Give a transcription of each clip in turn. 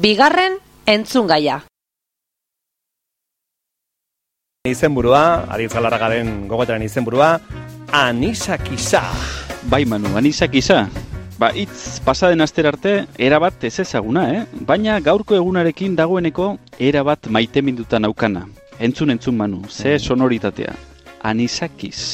Bigarren entzungaia. Izenburua, Aditz Galarragaren gogoetaren izenburua, anisakisa. Bai, Manu, anisakisa. Hitz pasaden astera arte erabat ez ezaguna, Baina gaurko egunarekin dagoeneko erabat maiteminduta naukana. Entzun, Manu, ze sonoritatea. Anisakis.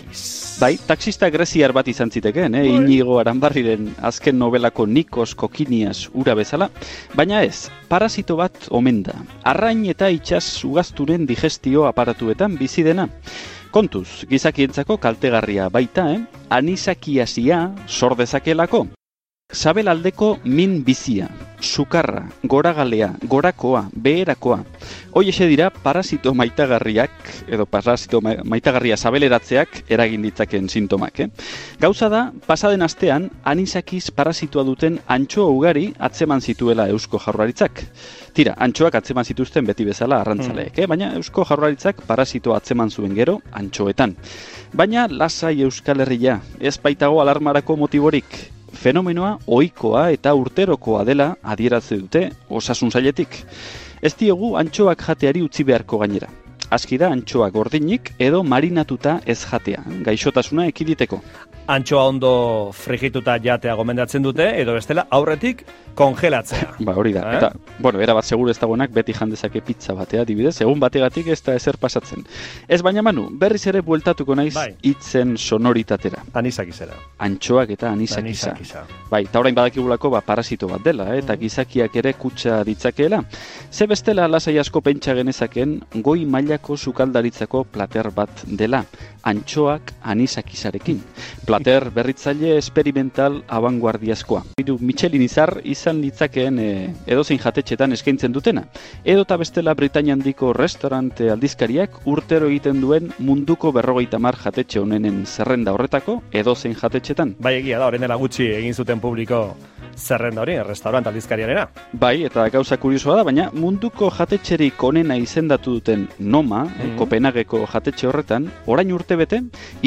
Bai, taxista greziar bat izan zitekeen, Inigo Aranbarriren azken novelako Nikos Kokinias ura bezala, baina ez, parasito bat omen da. Arrain eta itsas ugazturen digestio aparatuetan bizi dena. Kontuz, gizakientzako kaltegarria baita, anisakiasia sor dezakelako. Sabelaldeko min bizia, sukarra, goragalea, gorakoa, beherakoa. Hoixe dira parasito maitagarriak, edo parasito maitagarria sabeleratzeak eragin ditzaken sintomak. Gauza da, pasaden astean, anisakiz parasitoa duten antxoa ugari atzeman zituela Eusko Jaurlaritzak. Tira, antxoak atzeman zituzten beti bezala arrantzaleek, baina Eusko Jaurlaritzak parasitoa atzeman zuen gero antxoetan. Baina lasai Euskal Herria, ez baitago alarmarako motiborik. Fenomenoa ohikoa eta urterokoa dela adieratze dute osasun sailetik. Ez diogu antxoak jateari utzi beharko gainera. Aski da antxoak gordinik edo marinatuta ez jatea, gaixotasuna ekiditeko. Antxoa ondo frigituta jatea gomendatzen dute, edo bestela aurretik kongelatzea. Hori da. Eta, erabat seguru ez dagoenak beti jandezake pizza batea, adibidez, egun bategatik ez da ezer pasatzen. Ez baina, Manu, berriz ere bueltatuko naiz hitzen sonoritatera. Anisakizera. Antxoak eta anisakisa. Bai, eta orain badakigulako parasito bat dela, eta gizakiak ere kutsa ditzakeela. Ze bestela lasai asko pentsa genezaken goi mailako sukaldaritzako plater bat dela. Antxoak anisakisarekin. Plater berritzaile esperimental abanguardiazkoa. Michelin izar izan ditzakeen edozein jatetxetan eskaintzen dutena. Edota bestela Britainia handiko restaurante aldizkariak urtero egiten duen munduko 50 jatetxe honenen zerrenda horretako edozein jatetxetan. Bai, egia da, horren dela gutxi egin zuten publiko zerrenda hori, restaurante aldizkariarena. Bai, eta gauza kuriosoa da, baina munduko jatetxerik onena izendatu duten Noma, Kopenhageko jatetxe horretan, orain urtebete,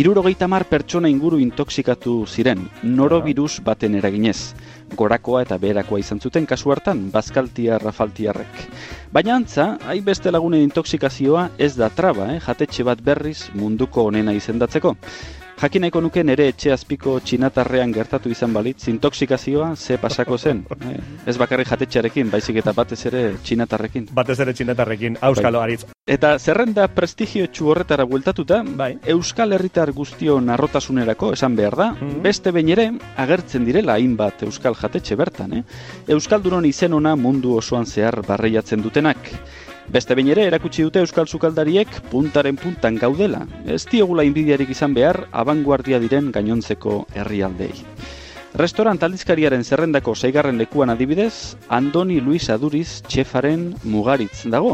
70 pertsona inguru intoxikatu ziren, norovirus baten eraginez. Gorakoa eta beherakoa izan zuten kasu hartan, bazkaltiar-rafaltiarrek. Baina antza, hainbeste lagunen intoxikazioa ez da traba, jatetxe bat berriz munduko onena izendatzeko. Jakin nahiko nuke nere etxe azpiko txinatarrean gertatu izan balitz, intoxikazioa ze pasako zen. Ez bakarrik jatetxearekin, baizik eta batez ere txinatarrekin. Batez ere txinatarrekin, auskalo Aritz. Eta zerrenda prestigiotsu horretara bueltatuta, Euskal Herritar guztion harrotasunerako esan behar da, beste behin ere agertzen direla hainbat euskal jatetxe bertan. Euskaldunon izen ona mundu osoan zehar barreiatzen dutenak. Beste behin ere erakutsi dute euskal sukaldariek puntaren puntan gaudela. Ez diogula inbidiarik izan behar abanguardia diren gainontzeko herrialdei. Restaurant aldizkariaren zerrendako 6. lekuan adibidez, Andoni Luis Aduriz txefaren Mugaritz dago.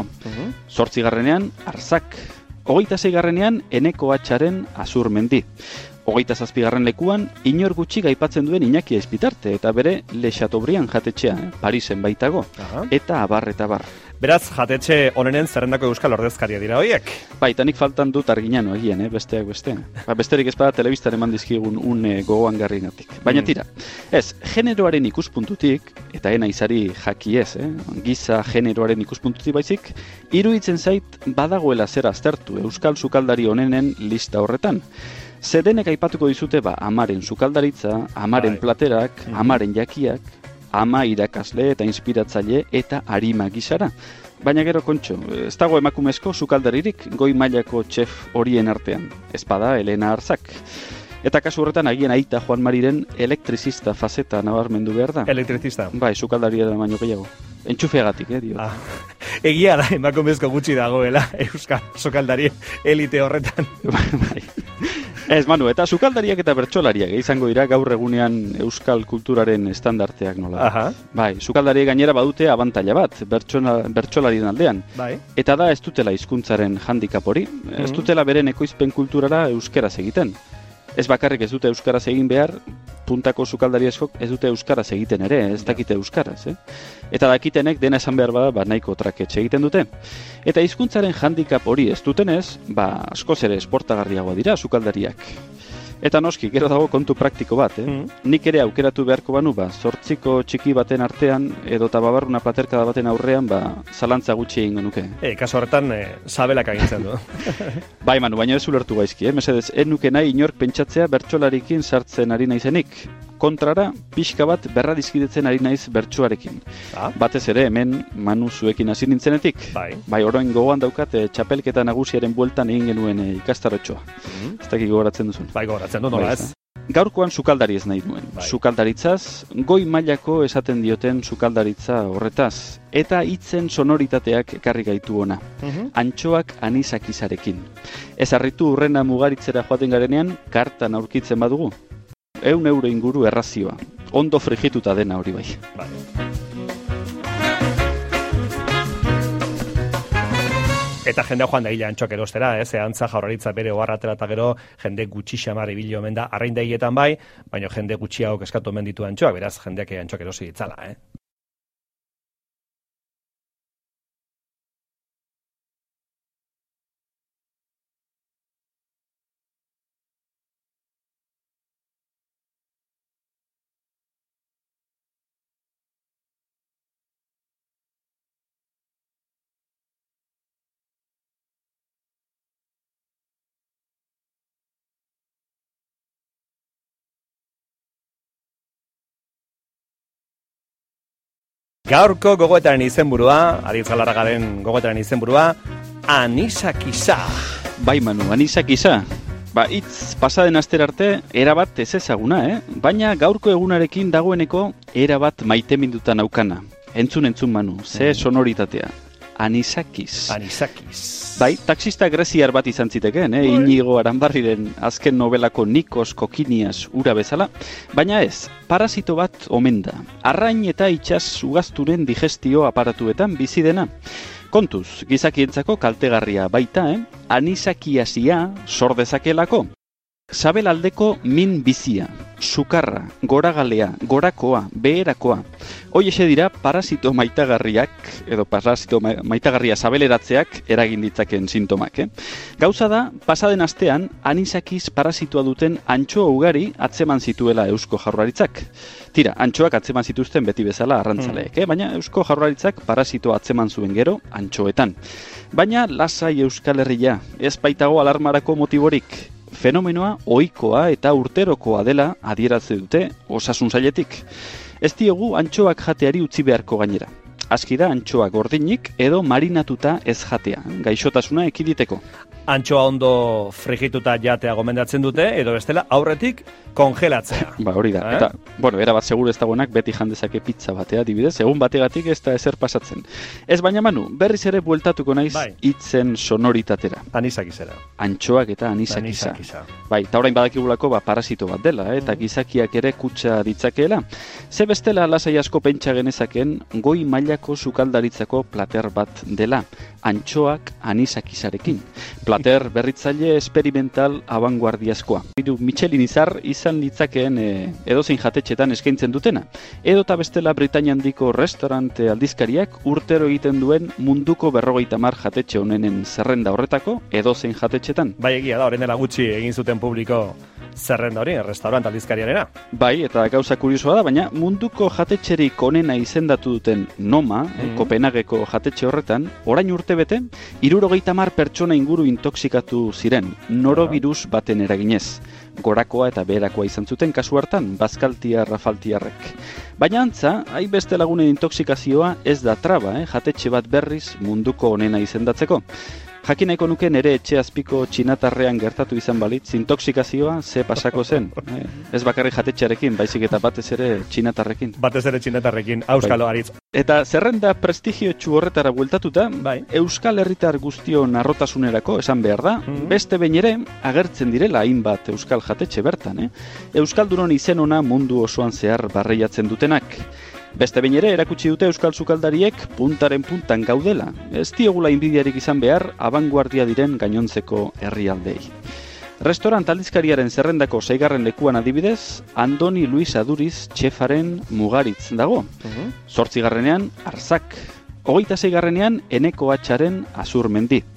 8. Arzak. 26. Eneko Atxaren Azurmendi. 27. lekuan, inor gutxi gaipatzen duen Iñaki Aizpitarte eta bere Le Chateaubriand jatetxea, Parisen baitago, eta abar. Beraz, jatetxe onenen zerrendako euskal ordezkaria dira horiek. Baita nik faltan dut Arginano egian, besteak beste. Besterik ez bada telebistan eman dizkigun gogoan garriengatik. Baina tira, ez, generoaren ikuspuntutik, eta izari jaki ez, giza generoaren ikuspuntutik baizik, iruditzen zait badagoela zer aztertu euskal sukaldari onenen lista horretan. Zedenek aipatuko dizute amaren sukaldaritza, amaren platerak, amaren jakiak, ama irakasle eta inspiratzaile eta arima gisara. Baina gero kontxo, ez dago emakumezko sukaldaririk goi mailako txef horien artean. Ez bada Elena Arzak. Eta kasu horretan agian aita Juan Mariren elektrizista fazeta nabarmendu behar da. Elektrizista? Bai, sukaldaria da baino gehiago. Entxufeagatik, dio. Egia da, emakumezko gutxi dagoela euskal sukaldari elite horretan. Bai. Ez, Manu, eta sukaldariak eta bertsolariak izango dira gaur egunean euskal kulturaren estandarteak nola. Bai, sukaldariak gainera badute abantaila bat, bertsolarien aldean. Bai. Eta da ez dutela hizkuntzaren handicap hori, ez dutela beren ekoizpen kulturara euskeraz egiten. Ez bakarrik ez dute euskaraz egin behar, puntako sukaldari askok ez dute euskaraz egiten ere, ez dakite euskaraz. Eta dakitenek dena esan behar bada nahiko traketxe egiten dute. Eta hizkuntzaren handicap hori ez dutenez, askoz ere esportagarriagoa dira sukaldariak. Eta noski, gero dago kontu praktiko bat, Nik ere aukeratu beharko banu, 8 txiki baten artean, edota babarruna platerkada baten aurrean, zalantza gutxi egingo nuke. Kaso horretan, sabelak agintzen du. Bai, Manu, baina ez ulertu gaizki, mesedez, nuke nahi inork pentsatzea bertsolarikin sartzen ari naizenik. Kontrara, pixka bat berradizkidetzen ari naiz bertsuarekin. Batez ere, hemen Manu zuekin hasi nintzenetik. Bai, orain gogoan daukat txapelketa nagusiaren bueltan egin genuen ikastarotxoa. Ez dakik gogoratzen duzun. Bai, gogoratzen du, nola ez? Gaurkoan sukaldari ez nahi nuen. Sukaldaritzaz, goi mailako esaten dioten sukaldaritza horretaz. Eta hitzen sonoritateak ekarri gaitu ona. Antxoak anisakizarekin. Ez harritu hurrena mugaritzera joaten garenean, kartan aurkitzen badugu. 100 euro inguru errazioa. Ondo frigituta dena hori bai. Eta jendea joan da hila antxoak erostera, antza Jaurlaritza bere oharratera eta gero jende gutxi xamar ibili omen da arraindeietan bai, baina jende gutxiago eskatu omen ditu antxoak, beraz jendeak antxoak erosi ditzala, Gaurko gogoetaren izenburua, Aditz Galarragaren gogoetaren izenburua, anisakisa. Bai, Manu, anisakisa. Hitz pasaden aster arte, erabat ez ezaguna, Baina gaurko egunarekin dagoeneko erabat maiteminduta naukana. Entzun, Manu, ze sonoritatea. Anisakiz. Bai, taxista greziar bat izan zitekeen, Inigo Aranbarriren azken novelako Nikos Kokinias ura bezala, baina ez, parasito bat omen da. Arrain eta itsas ugazturen digestio aparatuetan bizi dena. Kontuz, gizakientzako kaltegarria baita, anisakiasia sor dezakelako. Sabelaldeko min bizia, sukarra, goragalea, gorakoa, beherakoa. Hoiese dira parasito maitagarriak, edo parasito maitagarria sabeleratzeak eragin ditzaken sintomak. Gauza da, pasaden astean, anisakiz parasitoa duten antxo ugari atzeman zituela Eusko Jaurlaritzak. Tira, antxoak atzeman zituzten beti bezala arrantzaleek, baina Eusko Jaurlaritzak parasito atzeman zuen gero antxoetan. Baina lasai Euskal Herria, ez baitago alarmarako motiborik. Fenomenoa ohikoa eta urterokoa dela adieratze dute osasun sailetik. Ez diogu antxoak jateari utzi beharko gainera. Aski da antxoak gordinik edo marinatuta ez jatea, gaixotasuna ekiditeko. Antxoa ondo frigituta jatea gomendatzen dute, edo bestela aurretik kongelatzea. Hori da. Eta, erabat seguru ez dagoenak beti jandezake pizza batea, adibidez, egun bategatik ez da ezer pasatzen. Ez baina Manu, berriz ere bueltatuko naiz hitzen sonoritatera. Anisakizera. Antxoak eta anisakiza. Bai, eta orain badakigulako parasito bat dela, eta gizakiak ere kutsa ditzakeela. Ze bestela lasai asko pentsa genezaken goi mailako sukaldaritzako plater bat dela. Antxoak anisakizarekin. Plater berritzaile experimental abanguardiazkoa. Michelin izar izan ditzakeen edozein jatetxetan eskaintzen dutena. Edota bestela Britainia handiko restaurante aldizkariak urtero egiten duen munduko 50 jatetxe honenen zerrenda horretako edozein jatetxetan. Bai, egia da, horren dela gutxi egin zuten publiko zerrenda hori, restaurante aldizkariarena. Bai, eta gauza kuriosoa da, baina munduko jatetxerik onena izendatu duten Noma, Kopenhageko jatetxe horretan, orain urtebete, 70 pertsona inguru intoxikatu ziren, norovirus baten eraginez. Gorakoa eta beherakoa izan zuten kasu hartan, bazkaltia rafaltiarrek. Baina antza, hainbeste lagunen intoxikazioa ez da traba, jatetxe bat berriz munduko onena izendatzeko. Jakin nahiko nuke nere etxe azpiko txinatarrean gertatu izan balitz, intoxikazioa ze pasako zen. Ez bakarrik jatetxearekin, baizik eta batez ere txinatarrekin. Batez ere txinatarrekin, auskalo Aritz. Eta zerrenda prestigiotsu horretara bueltatuta, Euskal Herritar guztion harrotasunerako esan behar da, beste behin ere agertzen direla hainbat euskal jatetxe bertan. Euskaldunon izen ona mundu osoan zehar barreiatzen dutenak. Beste behin ere erakutsi dute euskal sukaldariek puntaren puntan gaudela. Ez diogula inbidiarik izan behar abanguardia diren gainontzeko herrialdei. Restaurant aldizkariaren zerrendako 6. lekuan adibidez, Andoni Luis Aduriz txefaren Mugaritz dago. 8. Arzak. 26. Eneko Atxaren Azurmendi.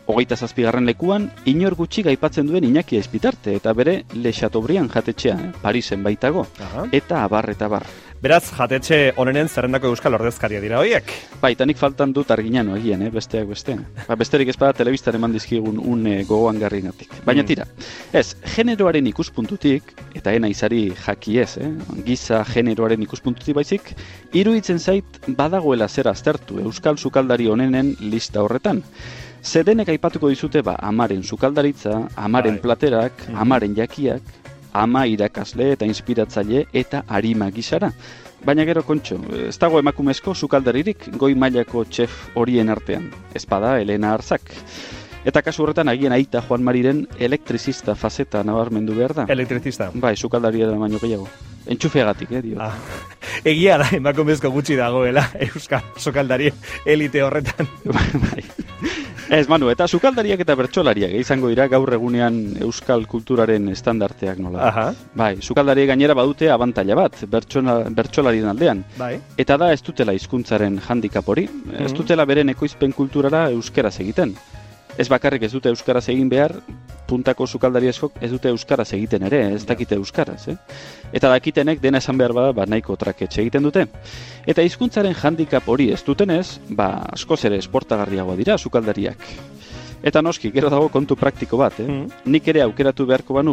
27. lekuan, inor gutxi aipatzen duen Iñaki Azpitarte, eta bere Le Chateaubriand jatetxea, Parisen baitago, eta abar. Beraz, jatetxe onenen zerrendako euskal ordezkaria dira horiek. Nik faltan dut Arginano egian, besteak beste. Besterik ez bada telebistan eman dizkigun une gogoan garringatik. Baina tira, generoaren ikuspuntutik, eta izari jaki ez, giza generoaren ikuspuntutik baizik, iruditzen zait badagoela zer aztertu euskal sukaldari onenen lista horretan. Zedenek aipatuko dizute amaren sukaldaritza, amaren platerak, amaren jakiak, ama irakasle eta inspiratzaile eta arima gisara. Baina gero kontxo, ez dago emakumezko sukaldaririk goi mailako txef horien artean. Ezpada Elena Arzak. Eta kasu horretan agian aita Juan Mariren elektrizista fazeta nabarmendu behar da. Elektrizista? Bai, sukaldaria da baino gehiago. Entxufeagatik, dio. Egia da, emakumezko gutxi dagoela euskal sukaldari elite horretan. Bai. Ez, Manu, eta sukaldariak eta bertsolariak izango dira gaur egunean euskal kulturaren estandarteak nola. Bai, sukaldariak gainera badute abantaila bat, bertsolarien aldean. Bai. Eta da ez dutela hizkuntzaren handicap hori, ez dutela beren ekoizpen kulturara euskeraz egiten. Ez bakarrik ez dute euskaraz egin behar, puntako sukaldari askok ez dute euskaraz egiten ere, ez dakite euskaraz. Eta dakitenek dena esan behar bada, nahiko traketxe egiten dute. Eta hizkuntzaren handicap hori ez dutenez, askoz ere esportagarriagoa dira sukaldariak. Eta noski, gero dago kontu praktiko bat, Nik ere aukeratu beharko banu,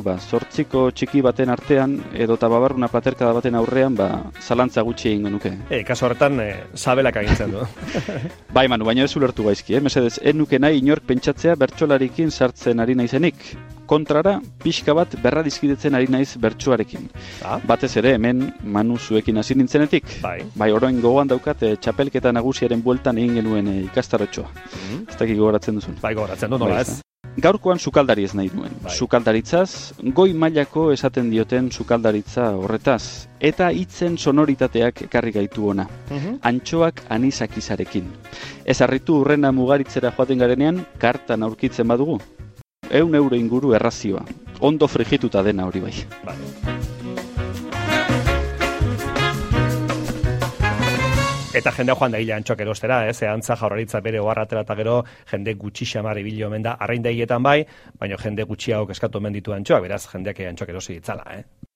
8 txiki baten artean, edota babarruna platerkada baten aurrean, zalantza gutxi egingo nuke. Kaso horretan, sabelak agintzen du. Bai, Manu, baina ez ulertu gaizki, mesedez, nuke nahi inork pentsatzea bertsolarikin sartzen ari naizenik. Kontrara, pixka bat berradizkidetzen ari naiz bertsuarekin. Batez ere, hemen Manu zuekin hasi nintzenetik. Bai, orain gogoan daukat txapelketa nagusiaren bueltan egin genuen ikastarotxoa. Ez dakik gogoratzen duzun. Bai, gogoratzen du, nola ez? Gaurkoan sukaldari ez nahi duen. Sukaldaritzaz, goi mailako esaten dioten sukaldaritza horretaz. Eta hitzen sonoritateak ekarri gaitu ona. Antxoak anisakizarekin. Ez harritu urrena mugaritzera joaten garenean, kartan aurkitzen badugu. 100 euro inguru errazioa. Ondo frigituta dena hori bai. Eta jendea joan da hila antxoak erostera, antza Jaurlaritza bere oharratera eta gero jende gutxi xamar ibili omen da arraindeietan bai, baina jende gutxiago eskatu omen ditu antxoak, beraz jendeak antxoak erosi ditzala,